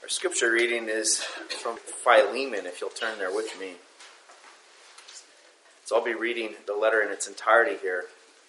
Scripture reading is from Philemon, if you'll turn there with me. So I'll be reading the letter in its entirety here.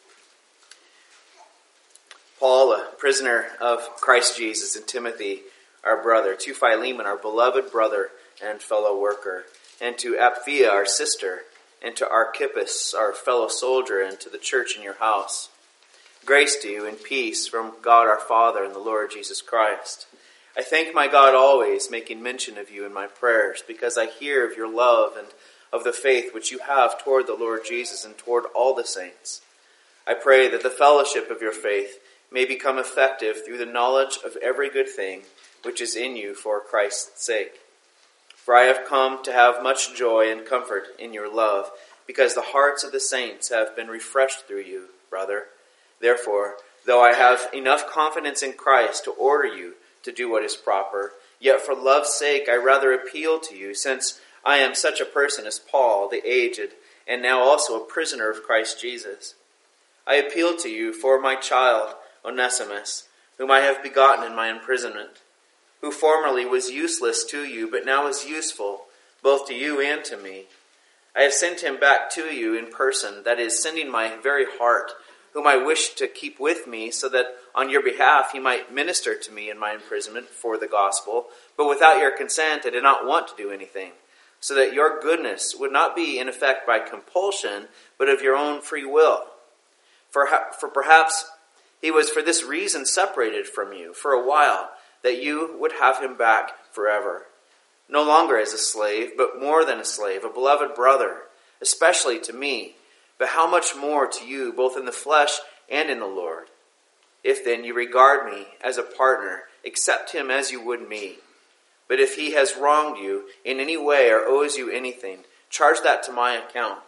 Paul, a prisoner of Christ Jesus, and Timothy, our brother, to Philemon, our beloved brother and fellow worker, and to Apphia, our sister, and to Archippus, our fellow soldier, and to the church in your house. Grace to you and peace from God our Father and the Lord Jesus Christ. I thank my God always, making mention of you in my prayers, because I hear of your love and of the faith which you have toward the Lord Jesus and toward all the saints. I pray that the fellowship of your faith may become effective through the knowledge of every good thing which is in you for Christ's sake. For I have come to have much joy and comfort in your love, because the hearts of the saints have been refreshed through you, brother. Therefore, though I have enough confidence in Christ to order you to do what is proper, yet for love's sake I rather appeal to you, since I am such a person as Paul, the aged, and now also a prisoner of Christ Jesus. I appeal to you for my child, Onesimus, whom I have begotten in my imprisonment, who formerly was useless to you, but now is useful, both to you and to me. I have sent him back to you in person, that is, sending my very heart, whom I wish to keep with me, so that on your behalf he might minister to me in my imprisonment for the gospel. But without your consent I did not want to do anything, so that your goodness would not be in effect by compulsion, but of your own free will. For perhaps he was for this reason separated from you for a while, that you would have him back forever. No longer as a slave, but more than a slave, a beloved brother, especially to me, but how much more to you, both in the flesh and in the Lord. If then you regard me as a partner, accept him as you would me. But if he has wronged you in any way or owes you anything, charge that to my account.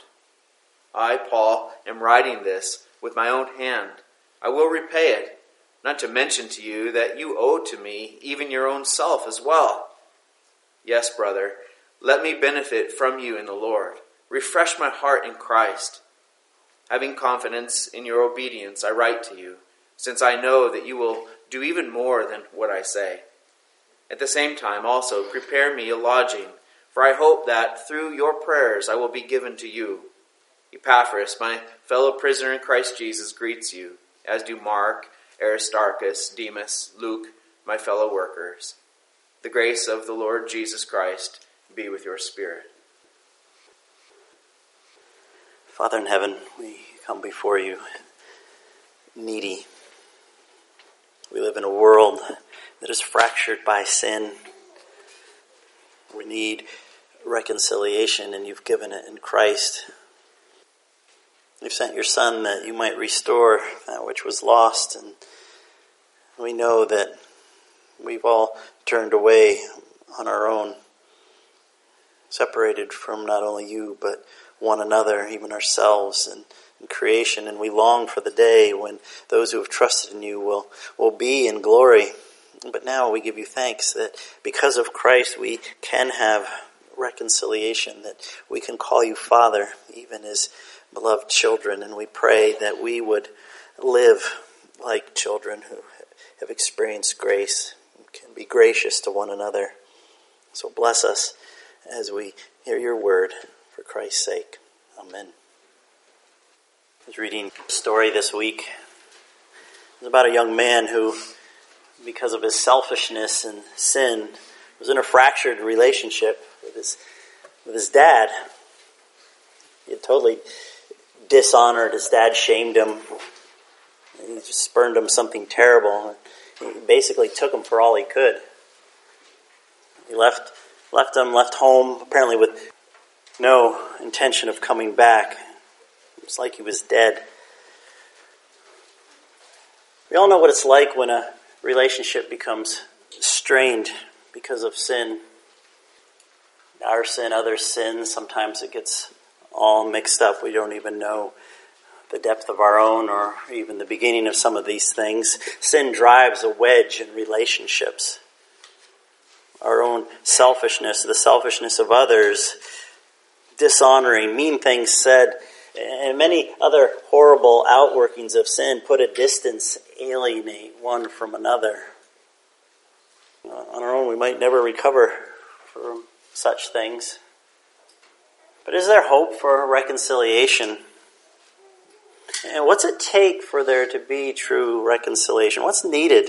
I, Paul, am writing this with my own hand. I will repay it, not to mention to you that you owe to me even your own self as well. Yes, brother, let me benefit from you in the Lord. Refresh my heart in Christ. Having confidence in your obedience, I write to you, since I know that you will do even more than what I say. At the same time, also, prepare me a lodging, for I hope that through your prayers I will be given to you. Epaphras, my fellow prisoner in Christ Jesus, greets you, as do Mark, Aristarchus, Demas, Luke, my fellow workers. The grace of the Lord Jesus Christ be with your spirit. Father in heaven, we come before you needy. We live in a world that is fractured by sin. We need reconciliation, and you've given it in Christ. You've sent your Son that you might restore that which was lost, and we know that we've all turned away on our own, separated from not only you, but one another, even ourselves, and creation, and we long for the day when those who have trusted in you will be in glory. But now we give you thanks that because of Christ we can have reconciliation, that we can call you Father, even as beloved children, and we pray that we would live like children who have experienced grace and can be gracious to one another. So bless us as we hear your word for Christ's sake. Amen. I was reading a story this week. It was about a young man who, because of his selfishness and sin, was in a fractured relationship with his dad. He had totally dishonored his dad, shamed him. He just spurned him something terrible. He basically took him for all he could. He left home, apparently with no intention of coming back. It was like he was dead. We all know what it's like when a relationship becomes strained because of sin. Our sin, other sin, sometimes it gets all mixed up. We don't even know the depth of our own or even the beginning of some of these things. Sin drives a wedge in relationships. Our own selfishness, the selfishness of others, dishonoring, mean things said, and many other horrible outworkings of sin put a distance, alienate one from another. On our own, we might never recover from such things. But is there hope for reconciliation? And what's it take for there to be true reconciliation? What's needed?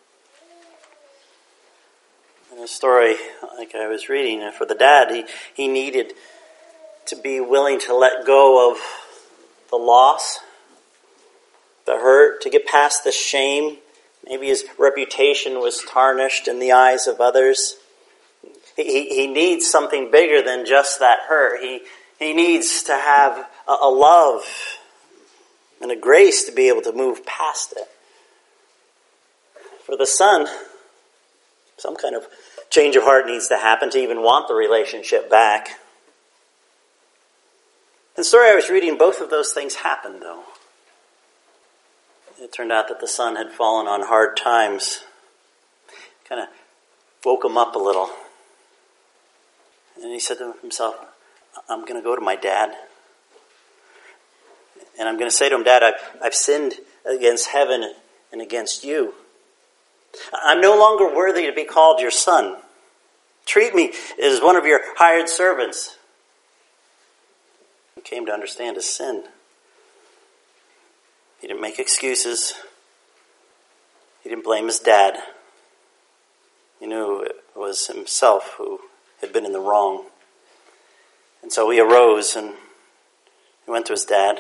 In a story like I was reading, for the dad, he needed to be willing to let go of the loss, the hurt, to get past the shame. Maybe his reputation was tarnished in the eyes of others. He needs something bigger than just that hurt. He needs to have a love and a grace to be able to move past it. For the son, some kind of change of heart needs to happen to even want the relationship back. In the story I was reading, both of those things happened, though. It turned out that the son had fallen on hard times. Kind of woke him up a little. And he said to himself, I'm going to go to my dad. And I'm going to say to him, Dad, I've sinned against heaven and against you. I'm no longer worthy to be called your son. Treat me as one of your hired servants. He came to understand his sin. He didn't make excuses. He didn't blame his dad. He knew it was himself who had been in the wrong. And so he arose and he went to his dad.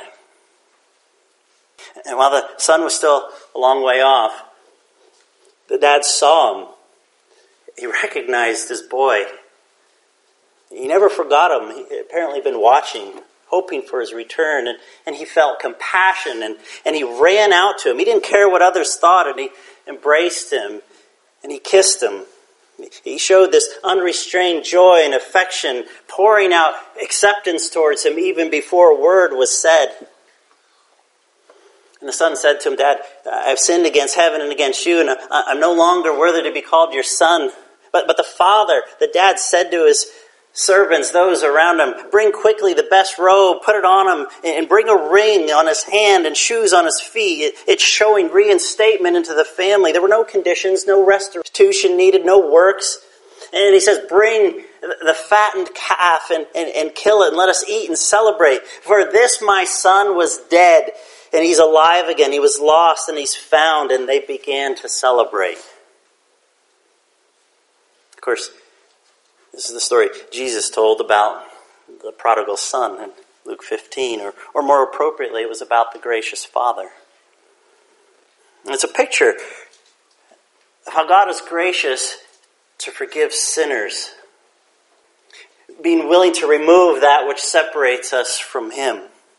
And while the son was still a long way off, the dad saw him. He recognized his boy. He never forgot him. He had apparently been watching, hoping for his return, and he felt compassion, and he ran out to him. He didn't care what others thought, and he embraced him, and he kissed him. He showed this unrestrained joy and affection, pouring out acceptance towards him even before a word was said. And the son said to him, Dad, I've sinned against heaven and against you, and I'm no longer worthy to be called your son. But the dad said to his servants, those around him, bring quickly the best robe, put it on him, and bring a ring on his hand and shoes on his feet. It's showing reinstatement into the family. There were no conditions, no restitution needed, no works. And he says, bring the fattened calf and kill it and let us eat and celebrate. For this my son was dead and he's alive again. He was lost and he's found, and they began to celebrate. Of course, this is the story Jesus told about the prodigal son in Luke 15, or more appropriately, it was about the gracious Father. And it's a picture of how God is gracious to forgive sinners, being willing to remove that which separates us from Him.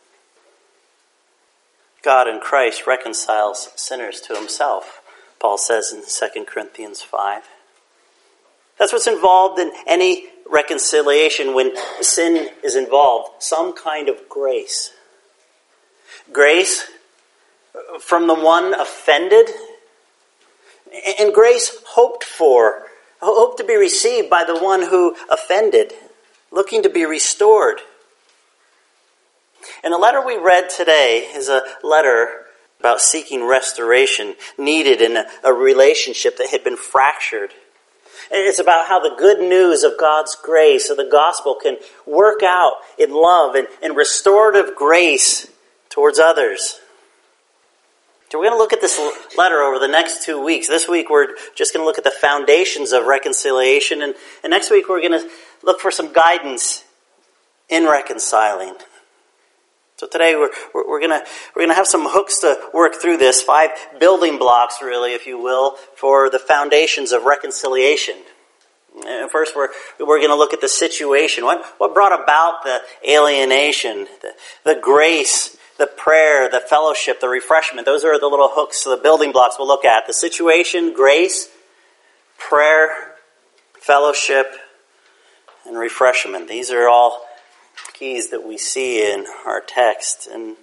God in Christ reconciles sinners to Himself, Paul says in 2 Corinthians 5. That's what's involved in any reconciliation when sin is involved. Some kind of grace. Grace from the one offended, and grace hoped to be received by the one who offended, looking to be restored. And the letter we read today is a letter about seeking restoration needed in a relationship that had been fractured. It's about how the good news of God's grace, of the gospel, can work out in love and restorative grace towards others. So we're going to look at this letter over the next 2 weeks. This week we're just going to look at the foundations of reconciliation, and next week we're going to look for some guidance in reconciling. So today we're going to have some hooks to work through this, 5 building blocks, really, if you will, for the foundations of reconciliation. And first, we're going to look at the situation. What brought about the alienation, the grace, the prayer, the fellowship, the refreshment? Those are the little hooks, the building blocks we'll look at. The situation, grace, prayer, fellowship, and refreshment. These are all keys that we see in our text, and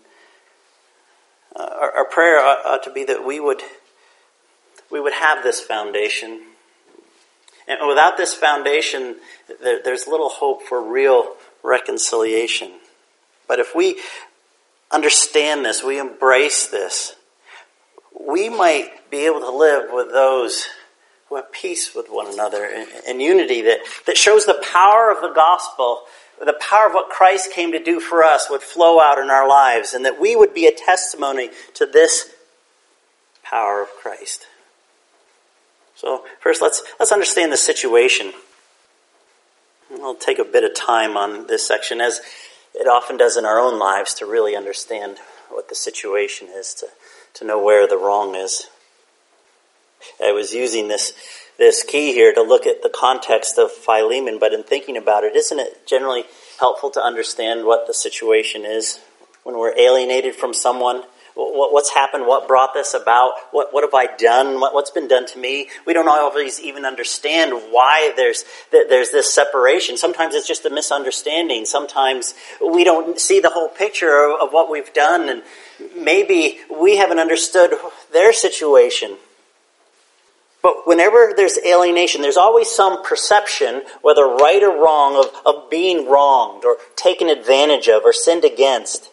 our prayer ought to be that we would have this foundation, and without this foundation, there's little hope for real reconciliation. But if we understand this, we embrace this, we might be able to live with those who have peace with one another and unity that shows the power of the gospel, the power of what Christ came to do for us would flow out in our lives, and that we would be a testimony to this power of Christ. So first, let's understand the situation. I'll take a bit of time on this section, as it often does in our own lives, to really understand what the situation is, to know where the wrong is. I was using this key here to look at the context of Philemon, but in thinking about it, isn't it generally helpful to understand what the situation is when we're alienated from someone? What's happened? What brought this about? What have I done? What's been done to me? We don't always even understand why there's this separation. Sometimes it's just a misunderstanding. Sometimes we don't see the whole picture of what we've done, and maybe we haven't understood their situation. But whenever there's alienation, there's always some perception, whether right or wrong, of being wronged or taken advantage of or sinned against.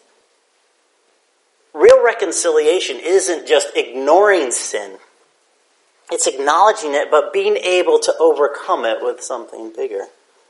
Real reconciliation isn't just ignoring sin. It's acknowledging it, but being able to overcome it with something bigger.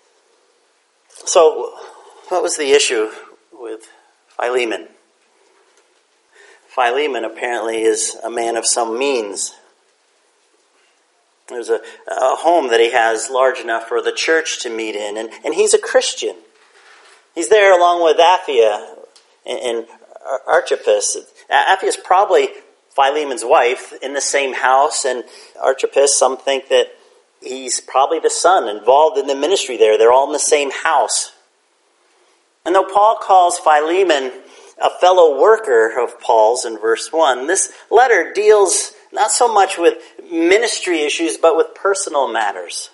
So, what was the issue with Philemon? Philemon apparently is a man of some means. There's a home that he has large enough for the church to meet in, and he's a Christian. He's there along with Apphia and Archippus. Apphia is probably Philemon's wife in the same house, and Archippus, some think that he's probably the son involved in the ministry there. They're all in the same house. And though Paul calls Philemon a fellow worker of Paul's in verse 1, this letter deals not so much with ministry issues, but with personal matters.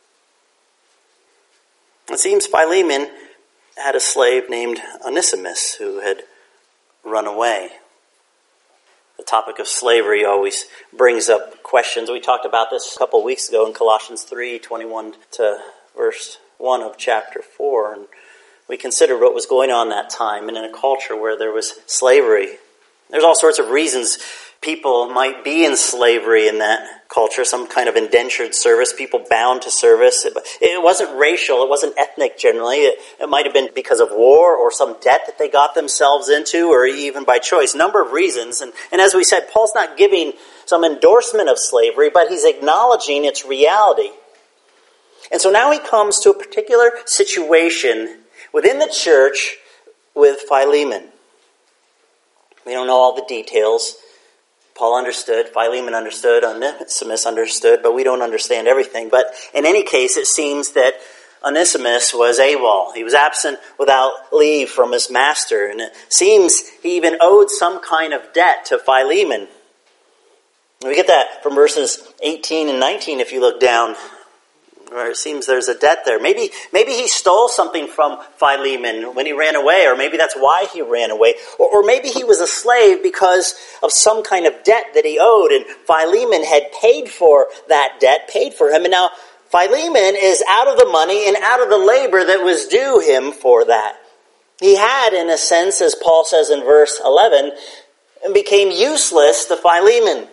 It seems Philemon had a slave named Onesimus who had run away. The topic of slavery always brings up questions. We talked about this a couple of weeks ago in Colossians 3:21 to verse 1 of chapter 4. And we considered what was going on that time and in a culture where there was slavery. There's all sorts of reasons people might be in slavery in that culture, some kind of indentured service, people bound to service. It wasn't racial, it wasn't ethnic generally. It might have been because of war or some debt that they got themselves into, or even by choice. A number of reasons. And as we said, Paul's not giving some endorsement of slavery, but he's acknowledging its reality. And so now he comes to a particular situation within the church with Philemon. We don't know all the details. Paul understood, Philemon understood, Onesimus understood, but we don't understand everything. But in any case, it seems that Onesimus was AWOL. He was absent without leave from his master. And it seems he even owed some kind of debt to Philemon. We get that from verses 18 and 19 if you look down, where it seems there's a debt there. Maybe he stole something from Philemon when he ran away, or maybe that's why he ran away. Or maybe he was a slave because of some kind of debt that he owed, and Philemon had paid for that debt, paid for him, and now Philemon is out of the money and out of the labor that was due him for that. He had, in a sense, as Paul says in verse 11, became useless to Philemon.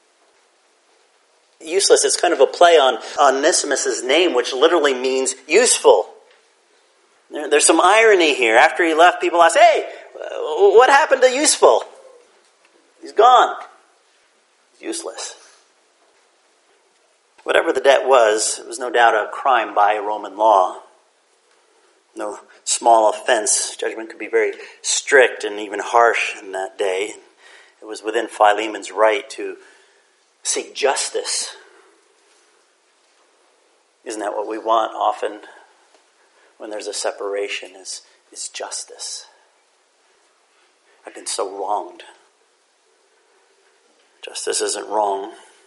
Useless, it's kind of a play on Onesimus' name, which literally means useful. There's some irony here. After he left, people ask, hey, what happened to useful? He's gone. Useless. Whatever the debt was, it was no doubt a crime by Roman law. No small offense. Judgment could be very strict and even harsh in that day. It was within Philemon's right to seek justice. Isn't that what we want often when there's a separation, is justice? I've been so wronged. Justice isn't wrong,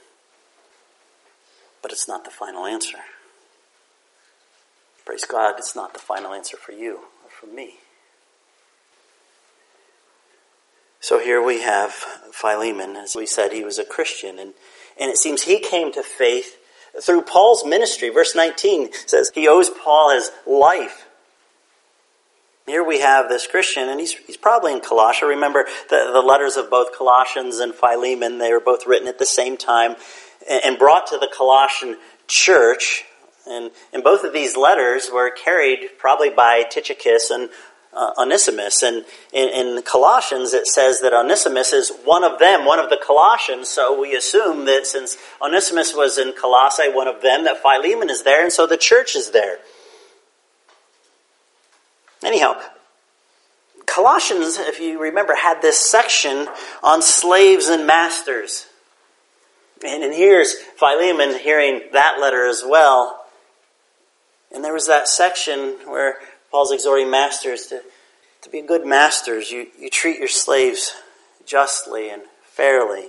but it's not the final answer. Praise God, it's not the final answer for you or for me. So here we have Philemon. As we said, he was a Christian, and it seems he came to faith through Paul's ministry. Verse 19 says he owes Paul his life. Here we have this Christian, and he's probably in Colossia. Remember the letters of both Colossians and Philemon, they were both written at the same time. and brought to the Colossian church. And both of these letters were carried probably by Tychicus and Onesimus. And in Colossians it says that Onesimus is one of them, one of the Colossians. So we assume that since Onesimus was in Colossae, one of them, that Philemon is there, and so the church is there. Anyhow, Colossians, if you remember, had this section on slaves and masters. And here's Philemon hearing that letter as well. And there was that section where Paul's exhorting masters to be good masters. You treat your slaves justly and fairly.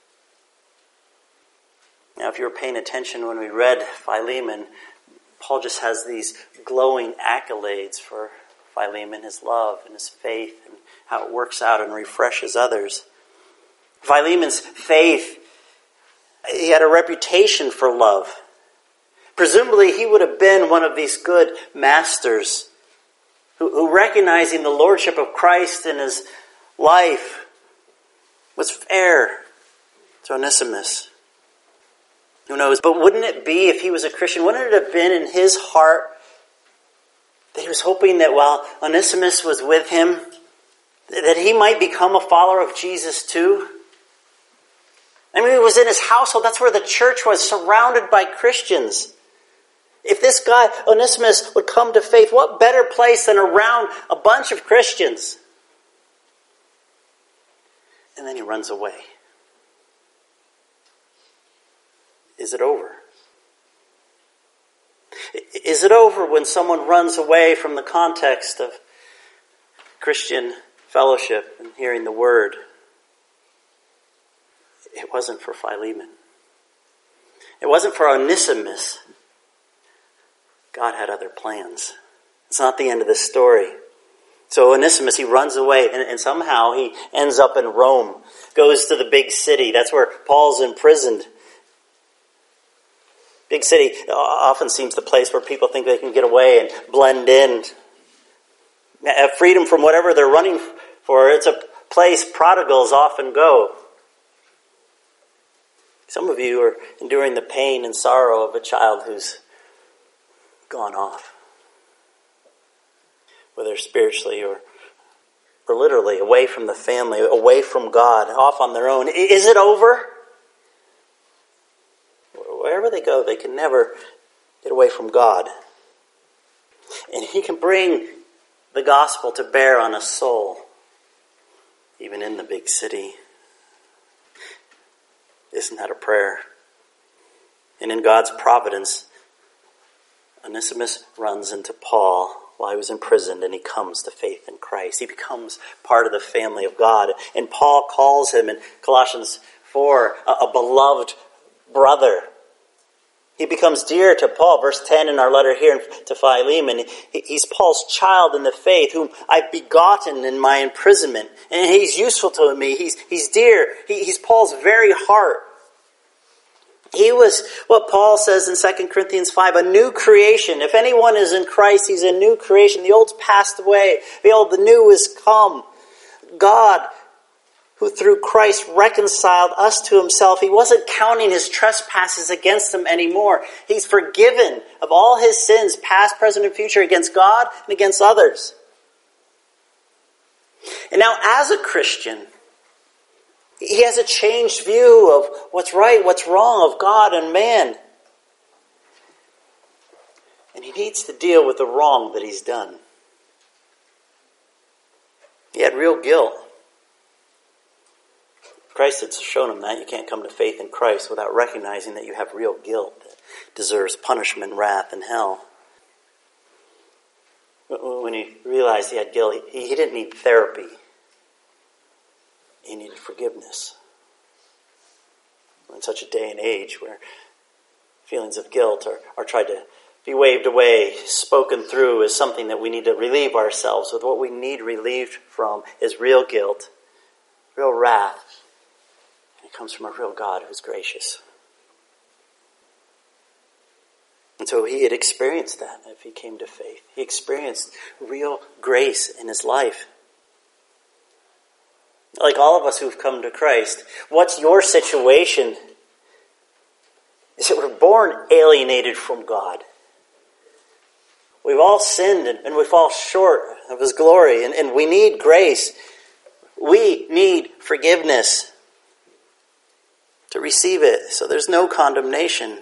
Now, if you were paying attention when we read Philemon, Paul just has these glowing accolades for Philemon, his love and his faith, and how it works out and refreshes others. Philemon's faith, he had a reputation for love. Presumably he would have been one of these good masters who recognizing the lordship of Christ in his life was fair to Onesimus. Who knows? But wouldn't it be, if he was a Christian, wouldn't it have been in his heart that he was hoping that while Onesimus was with him, that he might become a follower of Jesus too? I mean, it was in his household. That's where the church was, surrounded by Christians. If this guy, Onesimus, would come to faith, what better place than around a bunch of Christians? And then he runs away. Is it over? Is it over when someone runs away from the context of Christian fellowship and hearing the word? It wasn't for Philemon. It wasn't for Onesimus. God had other plans. It's not the end of the story. So Onesimus, he runs away, and somehow he ends up in Rome, goes to the big city. That's where Paul's imprisoned. Big city often seems the place where people think they can get away and blend in, have freedom from whatever they're running for. It's a place prodigals often go. Some of you are enduring the pain and sorrow of a child who's gone off, whether spiritually or literally, away from the family, away from God, off on their own. Is it over? Wherever they go, they can never get away from God. And He can bring the gospel to bear on a soul, even in the big city. Isn't that a prayer? And in God's providence, Onesimus runs into Paul while he was imprisoned, and he comes to faith in Christ. He becomes part of the family of God. And Paul calls him in Colossians 4 a beloved brother. He becomes dear to Paul. Verse 10 in our letter here to Philemon, he's Paul's child in the faith, whom I've begotten in my imprisonment. And he's useful to me. He's dear. He's Paul's very heart. He was what Paul says in 2 Corinthians 5, a new creation. If anyone is in Christ, he's a new creation. The old's passed away. Behold, the new is come. God, who through Christ reconciled us to himself, he wasn't counting his trespasses against him anymore. He's forgiven of all his sins, past, present, and future, against God and against others. And now as a Christian, he has a changed view of what's right, what's wrong, of God and man. And he needs to deal with the wrong that he's done. He had real guilt. Christ had shown him that. You can't come to faith in Christ without recognizing that you have real guilt that deserves punishment, wrath, and hell. When he realized he had guilt, he didn't need therapy. He needed forgiveness. In such a day and age where feelings of guilt are tried to be waved away, spoken through as something that we need to relieve ourselves with, what we need relieved from is real guilt, real wrath. And it comes from a real God who's gracious. And so he had experienced that if he came to faith. He experienced real grace in his life. Like all of us who've come to Christ, what's your situation? born alienated from God. We've all sinned and we fall short of His glory, and we need grace. We need forgiveness to receive it, so there's no condemnation.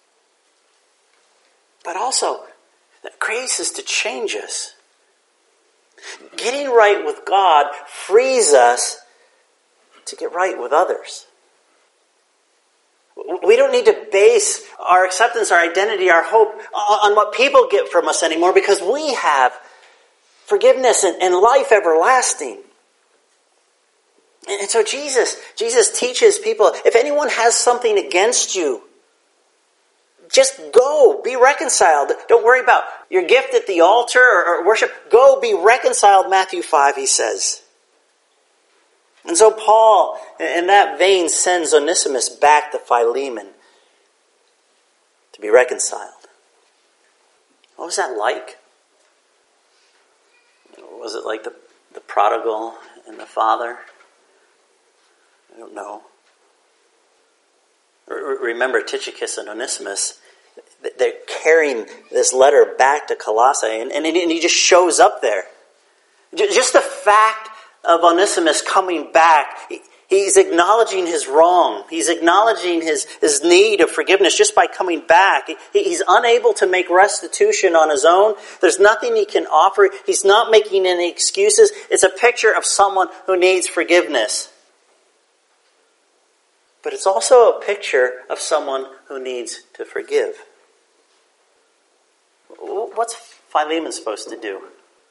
But also, that grace is to change us. Getting right with God frees us to get right with others. We don't need to base our acceptance, our identity, our hope on what people get from us anymore, because we have forgiveness and life everlasting. And so Jesus teaches people, if anyone has something against you, just go, be reconciled. Don't worry about your gift at the altar or worship. Go, be reconciled, Matthew 5, he says. And so Paul, in that vein, sends Onesimus back to Philemon to be reconciled. What was that like? Was it like the prodigal and the father? I don't know. Remember Tychicus and Onesimus, they're carrying this letter back to Colossae, and he just shows up there. Just the fact of Onesimus coming back, he's acknowledging his wrong. He's acknowledging his need of forgiveness just by coming back. He's unable to make restitution on his own. There's nothing he can offer. He's not making any excuses. It's a picture of someone who needs forgiveness. But it's also a picture of someone who needs to forgive. What's Philemon supposed to do?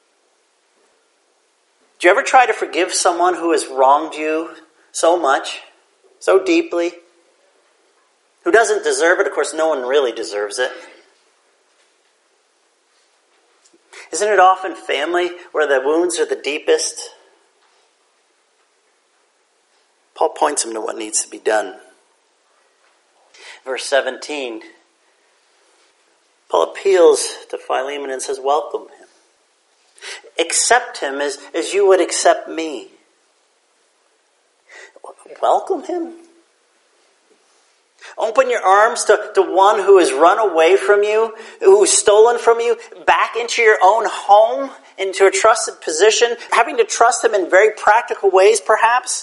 Do you ever try to forgive someone who has wronged you so much, so deeply, who doesn't deserve it? Of course, no one really deserves it. Isn't it often family where the wounds are the deepest? Paul points him to what needs to be done. Verse 17, Paul appeals to Philemon and says, welcome him. Accept him as you would accept me. Welcome him? Open your arms to one who has run away from you, who's stolen from you, back into your own home, into a trusted position, having to trust him in very practical ways, perhaps.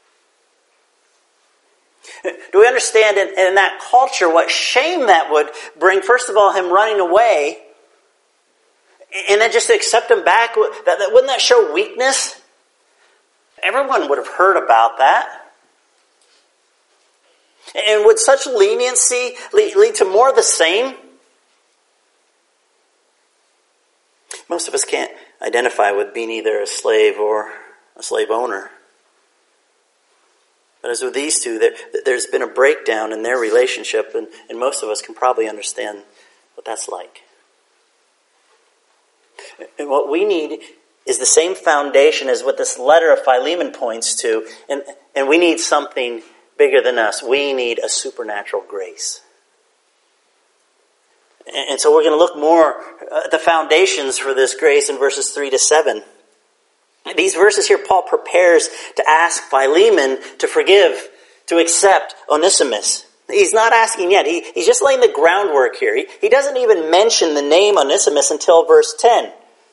Do we understand in that culture what shame that would bring? First of all, him running away, and then just to accept him back, wouldn't that show weakness? Everyone would have heard about that. And would such leniency lead to more of the same? Most of us can't identify with being either a slave or a slave owner. But as with these two, there's been a breakdown in their relationship, and most of us can probably understand what that's like. And what we need is the same foundation as what this letter of Philemon points to, and we need something bigger than us. We need a supernatural grace. And so we're going to look more at the foundations for this grace in verses 3 to 7. These verses here, Paul prepares to ask Philemon to forgive, to accept Onesimus. He's not asking yet. He's just laying the groundwork here. He doesn't even mention the name Onesimus until verse 10.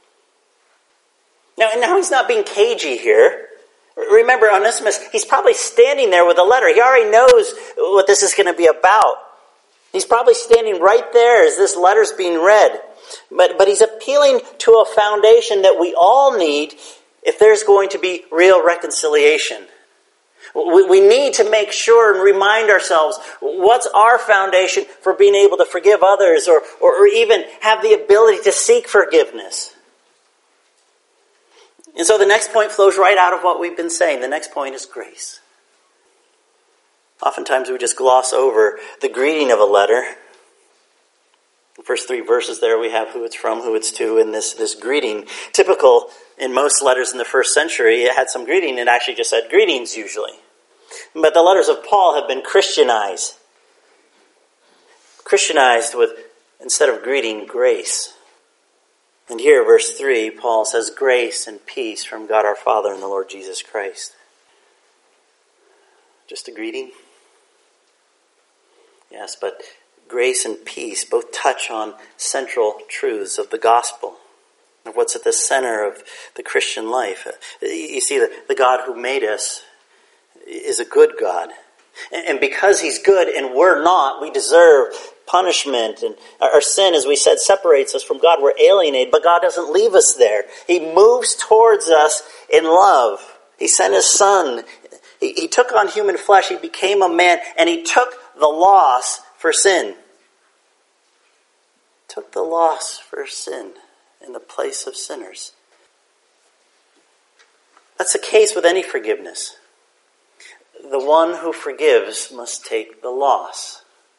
Now he's not being cagey here. Remember, Onesimus, he's probably standing there with a letter. He already knows what this is going to be about. He's probably standing right there as this letter's being read. But he's appealing to a foundation that we all need if there's going to be real reconciliation. We need to make sure and remind ourselves what's our foundation for being able to forgive others or even have the ability to seek forgiveness. And so the next point flows right out of what we've been saying. The next point is grace. Oftentimes we just gloss over the greeting of a letter. The first 3 verses there we have who it's from, who it's to, and this greeting. Typical in most letters in the first century, it had some greeting. It actually just said greetings usually. But the letters of Paul have been Christianized. Christianized with, instead of greeting, grace. And here, verse 3, Paul says, grace and peace from God our Father and the Lord Jesus Christ. Just a greeting? Yes, but grace and peace both touch on central truths of the gospel, of what's at the center of the Christian life. You see, the God who made us is a good God. And because he's good and we're not, we deserve punishment. And our sin, as we said, separates us from God. We're alienated, but God doesn't leave us there. He moves towards us in love. He sent his son. He took on human flesh. He became a man, and he took the loss for sin. Took the loss for sin in the place of sinners. That's the case with any forgiveness. The one who forgives must take the loss.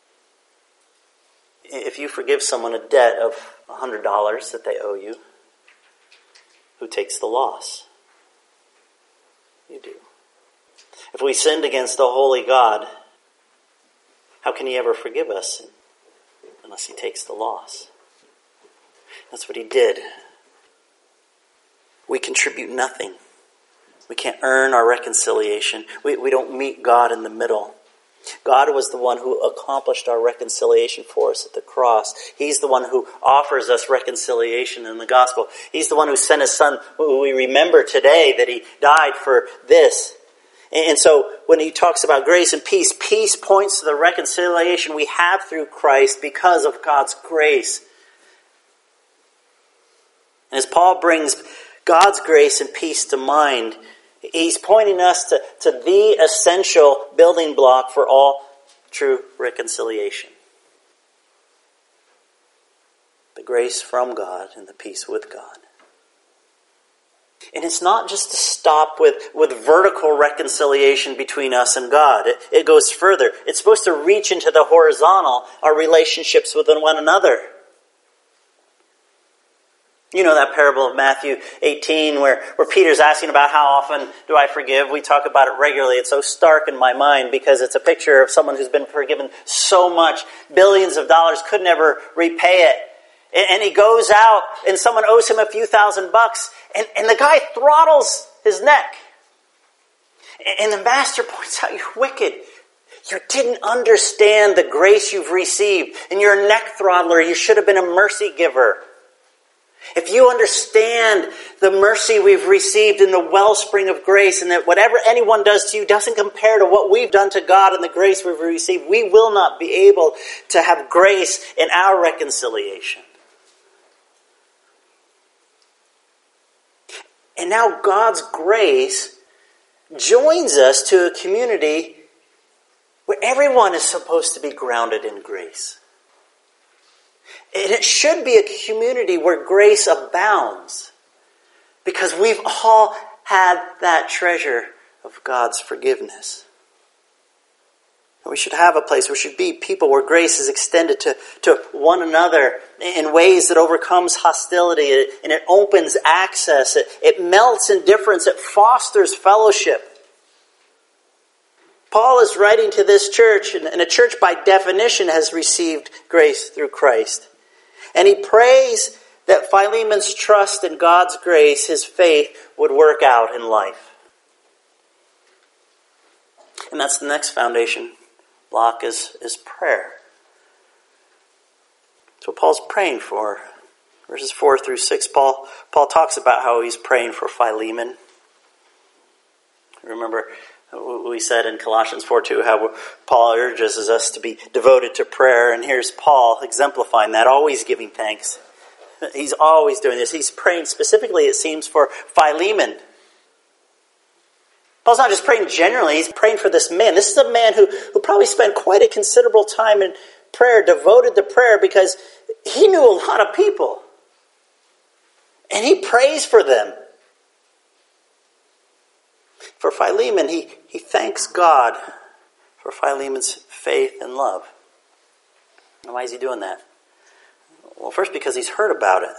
If you forgive someone a debt of $100 that they owe you, who takes the loss? You do. If we sinned against the holy God, how can he ever forgive us unless he takes the loss? That's what he did. We contribute nothing. We can't earn our reconciliation. We don't meet God in the middle. God was the one who accomplished our reconciliation for us at the cross. He's the one who offers us reconciliation in the gospel. He's the one who sent his son, who we remember today that he died for this. And so when he talks about grace and peace, peace points to the reconciliation we have through Christ because of God's grace. And as Paul brings God's grace and peace to mind, he's pointing us to the essential building block for all true reconciliation. The grace from God and the peace with God. And it's not just to stop with vertical reconciliation between us and God. It goes further. It's supposed to reach into the horizontal, our relationships with one another. You know that parable of Matthew 18 where Peter's asking about how often do I forgive? We talk about it regularly. It's so stark in my mind because it's a picture of someone who's been forgiven so much, billions of dollars, could never repay it. And he goes out and someone owes him a few $1,000 and the guy throttles his neck. And the master points out, you're wicked. You didn't understand the grace you've received. And you're a neck throttler. You should have been a mercy giver. If you understand the mercy we've received in the wellspring of grace and that whatever anyone does to you doesn't compare to what we've done to God and the grace we've received, we will not be able to have grace in our reconciliation. And now God's grace joins us to a community where everyone is supposed to be grounded in grace. And it should be a community where grace abounds because we've all had that treasure of God's forgiveness. And we should have a place, we should be people where grace is extended to one another in ways that overcomes hostility and it opens access. It melts indifference. It fosters fellowship. Paul is writing to this church, and a church by definition has received grace through Christ. And he prays that Philemon's trust in God's grace, his faith, would work out in life. And that's the next foundation block is prayer. That's what Paul's praying for. Verses 4 through 6, Paul talks about how he's praying for Philemon. Remember, we said in Colossians 4:2 how Paul urges us to be devoted to prayer, and here's Paul exemplifying that, always giving thanks. He's always doing this. He's praying specifically, it seems, for Philemon. Paul's not just praying generally, he's praying for this man. This is a man who probably spent quite a considerable time in prayer, devoted to prayer, because he knew a lot of people. And he prays for them. For Philemon, he thanks God for Philemon's faith and love. And why is he doing that? Well, first because he's heard about it.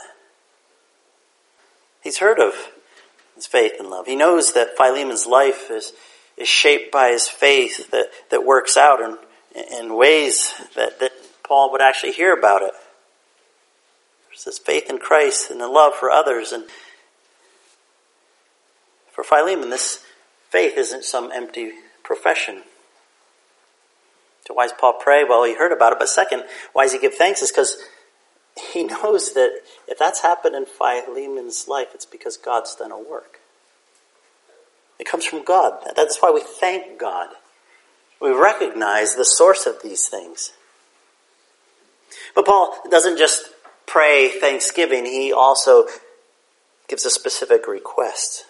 He's heard of his faith and love. He knows that Philemon's life is shaped by his faith that works out in ways that Paul would actually hear about it. There's this faith in Christ and the love for others. And for Philemon, this faith isn't some empty profession. So why does Paul pray? Well, he heard about it. But second, why does he give thanks? Is because he knows that if that's happened in Philemon's life, it's because God's done a work. It comes from God. That's why we thank God. We recognize the source of these things. But Paul doesn't just pray thanksgiving. He also gives a specific request.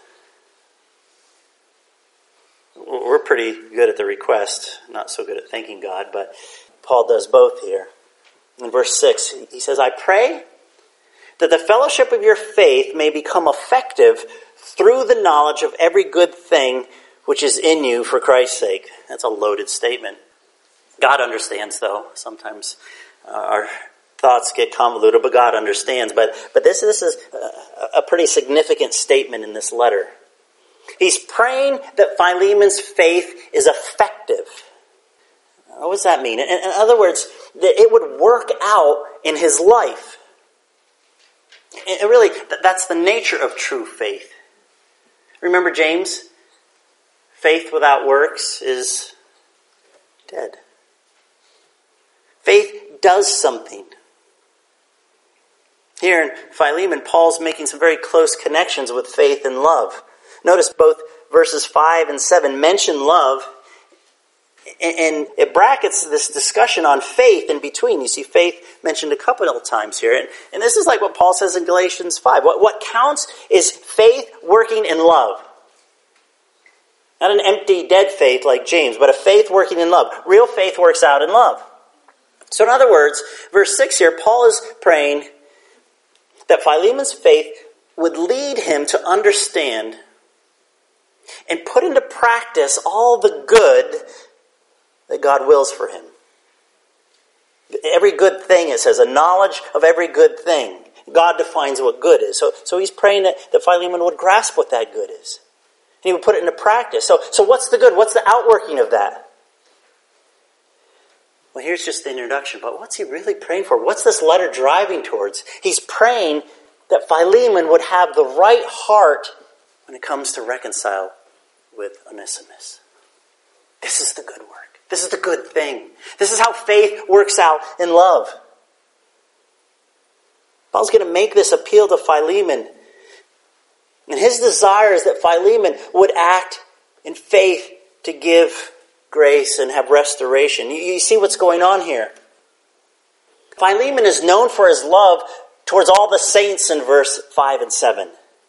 We're pretty good at the request, not so good at thanking God, but Paul does both here. In verse 6, he says, I pray that the fellowship of your faith may become effective through the knowledge of every good thing which is in you for Christ's sake. That's a loaded statement. God understands, though. Sometimes our thoughts get convoluted, but God understands. But this is a pretty significant statement in this letter. He's praying that Philemon's faith is effective. What does that mean? In other words, that it would work out in his life. And really, that's the nature of true faith. Remember James? Faith without works is dead. Faith does something. Here in Philemon, Paul's making some very close connections with faith and love. Notice both verses 5 and 7 mention love, and it brackets this discussion on faith in between. You see faith mentioned a couple of times here. And this is like what Paul says in Galatians 5. What counts is faith working in love. Not an empty, dead faith like James, but a faith working in love. Real faith works out in love. So in other words, verse 6 here, Paul is praying that Philemon's faith would lead him to understand and put into practice all the good that God wills for him. Every good thing, it says, a knowledge of every good thing. God defines what good is. So he's praying that Philemon would grasp what that good is. And he would put it into practice. So what's the good? What's the outworking of that? Well, here's just the introduction, but what's he really praying for? What's this letter driving towards? He's praying that Philemon would have the right heart when it comes to reconcile with Onesimus. This is the good work. This is the good thing. This is how faith works out in love. Paul's going to make this appeal to Philemon. And his desire is that Philemon would act in faith to give grace and have restoration. You see what's going on here. Philemon is known for his love towards all the saints in verse 5 and 7.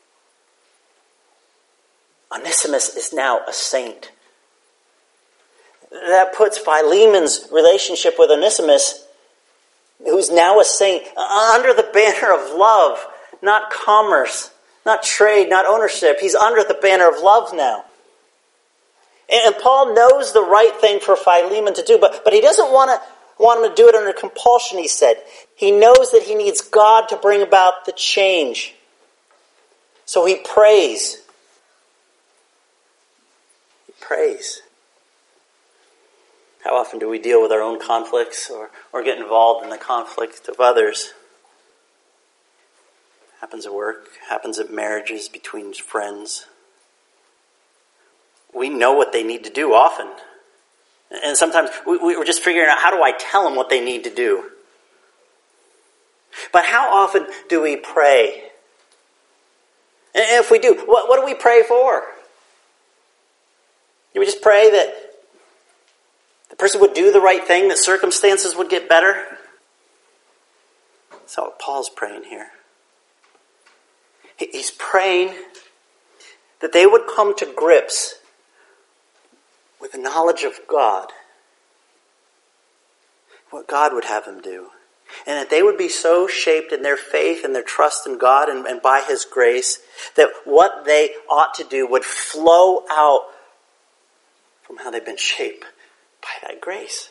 Onesimus is now a saint. That puts Philemon's relationship with Onesimus, who's now a saint, under the banner of love, not commerce, not trade, not ownership. He's under the banner of love now. And Paul knows the right thing for Philemon to do, but he doesn't want him to do it under compulsion, he said. He knows that he needs God to bring about the change. So he prays. He prays. How often do we deal with our own conflicts or get involved in the conflict of others? Happens at work, happens at marriages, between friends. We know what they need to do often. And sometimes we're just figuring out, how do I tell them what they need to do? But how often do we pray? And if we do, what do we pray for? Do we just pray that the person would do the right thing, that circumstances would get better? That's what Paul's praying here. He's praying that they would come to grips with the knowledge of God, what God would have them do, and that they would be so shaped in their faith and their trust in God and by His grace that what they ought to do would flow out from how they've been shaped by that grace.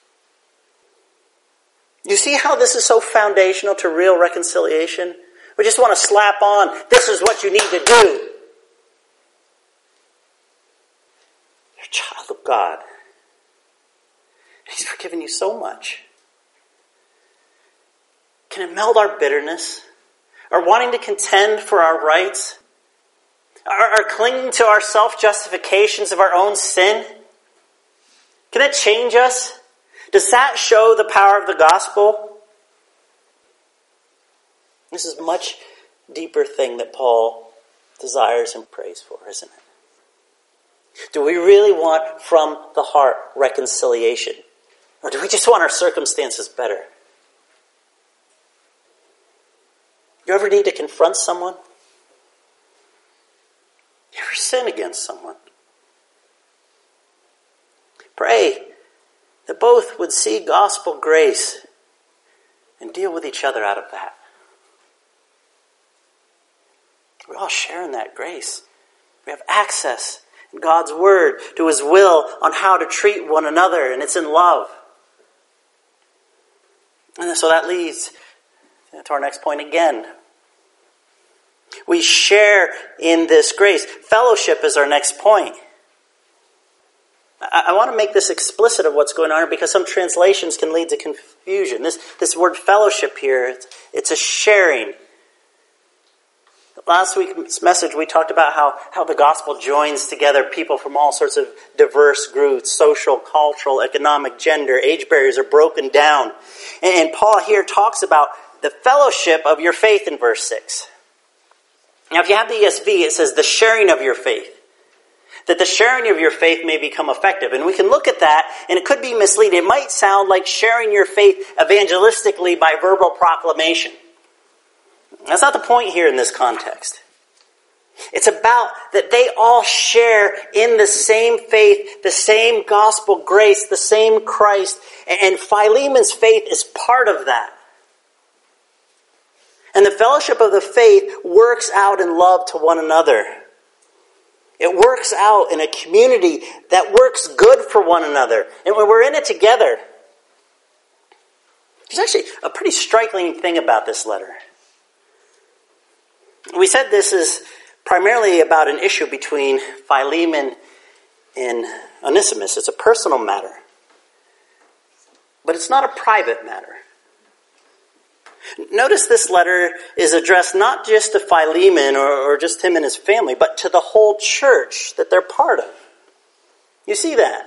You see how this is so foundational to real reconciliation? We just want to slap on, this is what you need to do. You're a child of God. He's forgiven you so much. Can it meld our bitterness? Our wanting to contend for our rights? Our clinging to our self-justifications of our own sin? Can it change us Does that show the power of the gospel? This is a much deeper thing that Paul desires and prays for, isn't it? Do we really want from the heart reconciliation? Or do we just want our circumstances better? You ever need to confront someone? You ever sin against someone? Pray that both would see gospel grace and deal with each other out of that. We're all sharing that grace. We have access in God's word to his will on how to treat one another, and it's in love. And so that leads to our next point again. We share in this grace. Fellowship is our next point. I want to make this explicit of what's going on here because some translations can lead to confusion. This word fellowship here, it's a sharing. Last week's message, we talked about how the gospel joins together people from all sorts of diverse groups, social, cultural, economic, gender, age barriers are broken down. And Paul here talks about the fellowship of your faith in verse 6. Now, if you have the ESV, it says the sharing of your faith. That the sharing of your faith may become effective. And we can look at that, and it could be misleading. It might sound like sharing your faith evangelistically by verbal proclamation. That's not the point here in this context. It's about that they all share in the same faith, the same gospel grace, the same Christ, and Philemon's faith is part of that. And the fellowship of the faith works out in love to one another. It works out in a community that works good for one another. And when we're in it together, there's actually a pretty striking thing about this letter. We said this is primarily about an issue between Philemon and Onesimus. It's a personal matter. But it's not a private matter. Notice this letter is addressed not just to Philemon or just him and his family, but to the whole church that they're part of. You see that?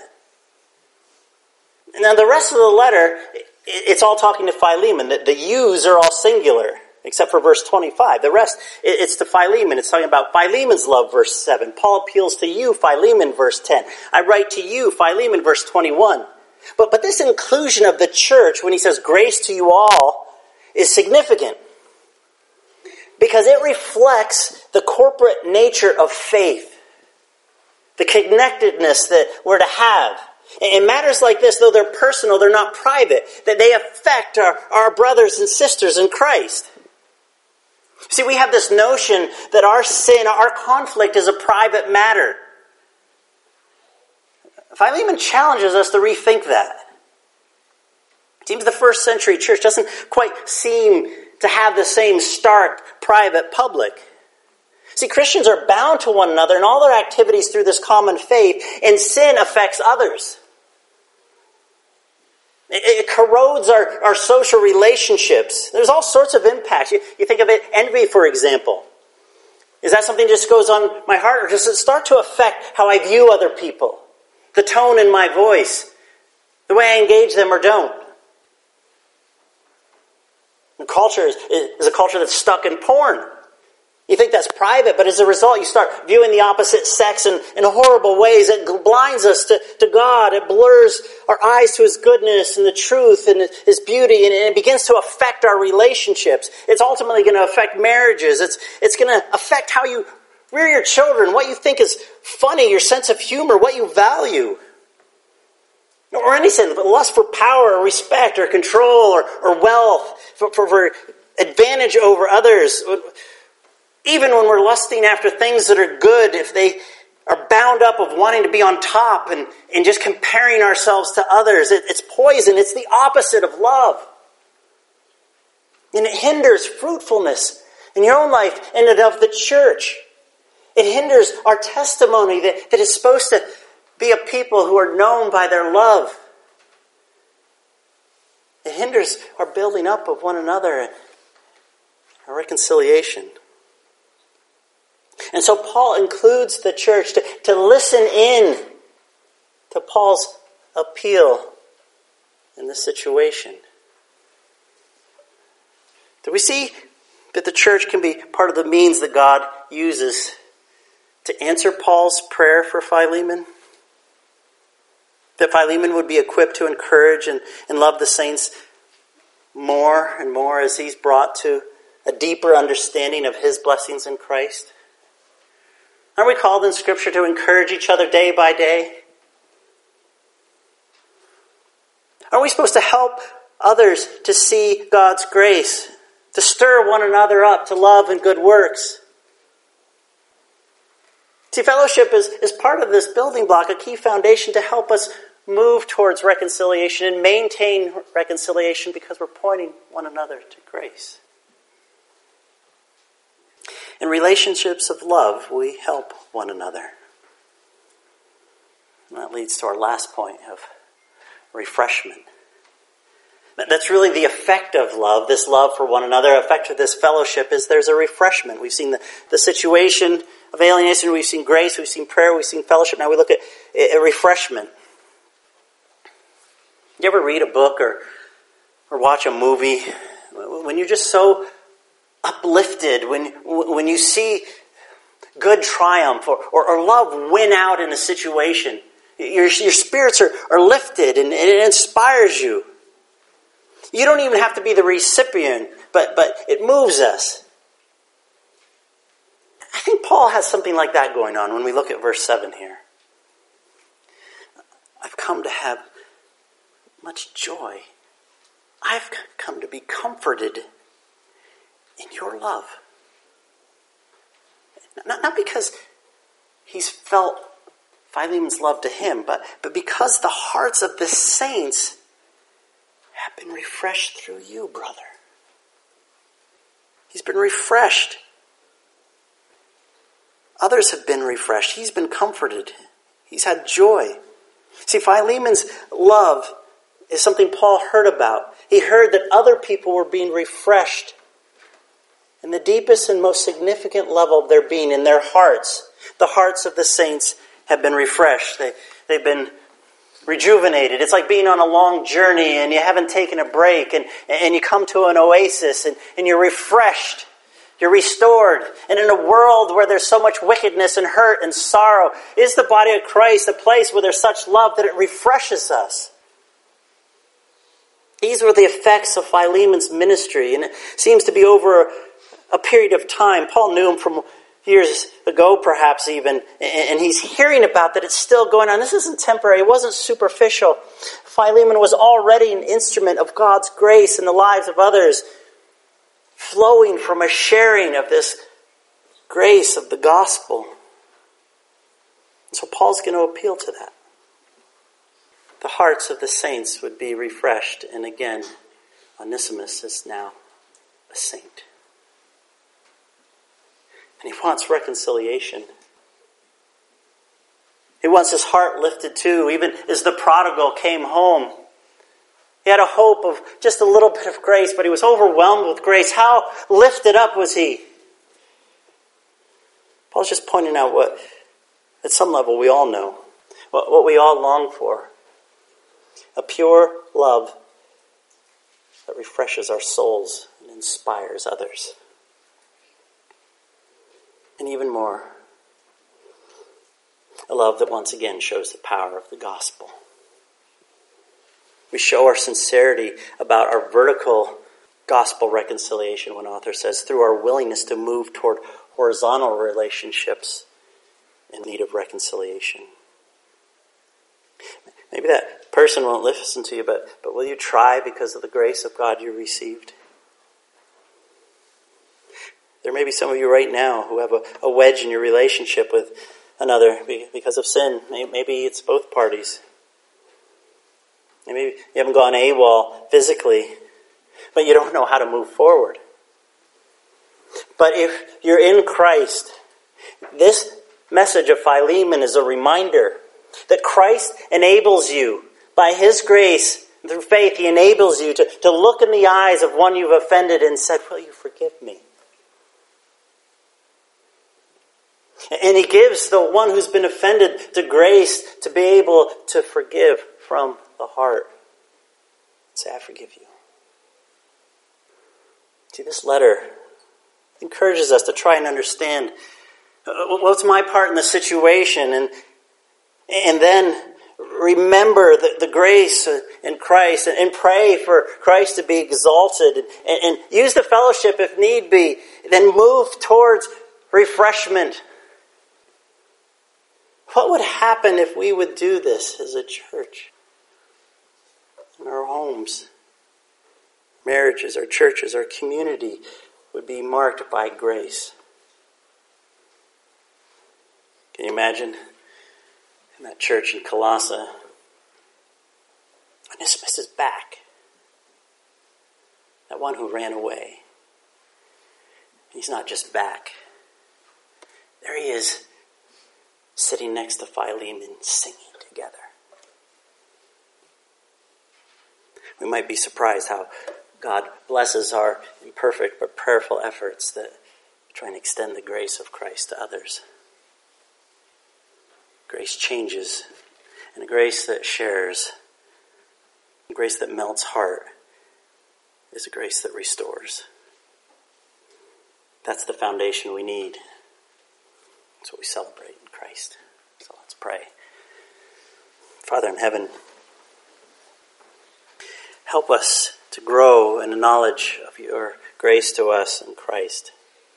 Now the rest of the letter, it's all talking to Philemon. The yous are all singular, except for verse 25. The rest, it's to Philemon. It's talking about Philemon's love, verse 7. Paul appeals to you, Philemon, verse 10. I write to you, Philemon, verse 21. But this inclusion of the church, when he says grace to you all, is significant because it reflects the corporate nature of faith, the connectedness that we're to have. In matters like this, though they're personal, they're not private, that they affect our brothers and sisters in Christ. See, we have this notion that our sin, our conflict is a private matter. Philemon challenges us to rethink that. It seems the first century church doesn't quite seem to have the same stark, private, public. See, Christians are bound to one another in all their activities through this common faith, and sin affects others. It corrodes our social relationships. There's all sorts of impacts. You think of it, envy, for example. Is that something that just goes on my heart, or does it start to affect how I view other people? The tone in my voice, the way I engage them or don't? The culture is a culture that's stuck in porn. You think that's private, but as a result, you start viewing the opposite sex in horrible ways. It blinds us to God. It blurs our eyes to his goodness and the truth and his beauty, and it begins to affect our relationships. It's ultimately going to affect marriages. It's going to affect how you rear your children, what you think is funny, your sense of humor, what you value. Or any sin, but lust for power or respect or control or wealth, for advantage over others. Even when we're lusting after things that are good, if they are bound up of wanting to be on top and just comparing ourselves to others, it's poison. It's the opposite of love. And it hinders fruitfulness in your own life and of the church. It hinders our testimony that is supposed to be a people who are known by their love. It hinders our building up of one another, our reconciliation. And so Paul includes the church to listen in to Paul's appeal in this situation? Do we see that the church can be part of the means that God uses to answer Paul's prayer for Philemon? That Philemon would be equipped to encourage and love the saints more and more as he's brought to a deeper understanding of his blessings in Christ? Aren't we called in Scripture to encourage each other day by day? Aren't we supposed to help others to see God's grace, to stir one another up to love and good works? See, fellowship is part of this building block, a key foundation to help us move towards reconciliation and maintain reconciliation because we're pointing one another to grace. In relationships of love, we help one another. And that leads to our last point of refreshment. That's really the effect of love, this love for one another. The effect of this fellowship is there's a refreshment. We've seen the situation of alienation, we've seen grace, we've seen prayer, we've seen fellowship. Now we look at a refreshment. You ever read a book or watch a movie when you're just so uplifted, when you see good triumph or love win out in a situation, your spirits are lifted and it inspires you. You don't even have to be the recipient, but it moves us. I think Paul has something like that going on when we look at verse 7 here. I've come to have much joy. I've come to be comforted in your love. Not because he's felt Philemon's love to him, but because the hearts of the saints have been refreshed through you, brother. He's been refreshed. Others have been refreshed. He's been comforted. He's had joy. See, Philemon's love is something Paul heard about. He heard that other people were being refreshed in the deepest and most significant level of their being, in their hearts. The hearts of the saints have been refreshed. They've been rejuvenated. It's like being on a long journey and you haven't taken a break and you come to an oasis and you're refreshed. You're restored. And in a world where there's so much wickedness and hurt and sorrow, is the body of Christ a place where there's such love that it refreshes us? These were the effects of Philemon's ministry, and it seems to be over a period of time. Paul knew him from years ago, perhaps even, and he's hearing about that it's still going on. This isn't temporary. It wasn't superficial. Philemon was already an instrument of God's grace in the lives of others, flowing from a sharing of this grace of the gospel. And so Paul's going to appeal to that. The hearts of the saints would be refreshed. And again, Onesimus is now a saint. And he wants reconciliation. He wants his heart lifted too, even as the prodigal came home. He had a hope of just a little bit of grace, but he was overwhelmed with grace. How lifted up was he? Paul's just pointing out what, at some level, we all know. What we all long for. A pure love that refreshes our souls and inspires others. And even more, a love that once again shows the power of the gospel. We show our sincerity about our vertical gospel reconciliation, one author says, through our willingness to move toward horizontal relationships in need of reconciliation. Maybe that person won't listen to you, but will you try because of the grace of God you received? There may be some of you right now who have a wedge in your relationship with another because of sin. Maybe it's both parties. Maybe you haven't gone AWOL physically, but you don't know how to move forward. But if you're in Christ, this message of Philemon is a reminder that Christ enables you, by His grace, through faith, He enables you to look in the eyes of one you've offended and said, will you forgive me? And He gives the one who's been offended the grace to be able to forgive from the heart. Say, I forgive you. See, this letter encourages us to try and understand what's my part in the situation, and then remember the grace in Christ, and pray for Christ to be exalted, and use the fellowship if need be, then move towards refreshment. What would happen if we would do this as a church? In our homes, marriages, our churches, our community would be marked by grace. Can you imagine in that church in Colossae, Onesimus is back. That one who ran away. He's not just back. There he is, sitting next to Philemon, singing together. We might be surprised how God blesses our imperfect but prayerful efforts that try and extend the grace of Christ to others. Grace changes, and a grace that shares, a grace that melts heart, is a grace that restores. That's the foundation we need. That's what we celebrate in Christ. So let's pray. Father in heaven, help us to grow in the knowledge of your grace to us in Christ.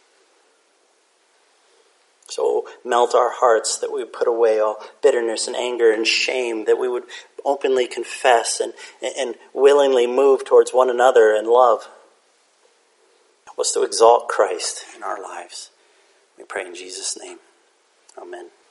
So melt our hearts that we would put away all bitterness and anger and shame, that we would openly confess and willingly move towards one another in love. Help us to exalt Christ in our lives. We pray in Jesus' name. Amen.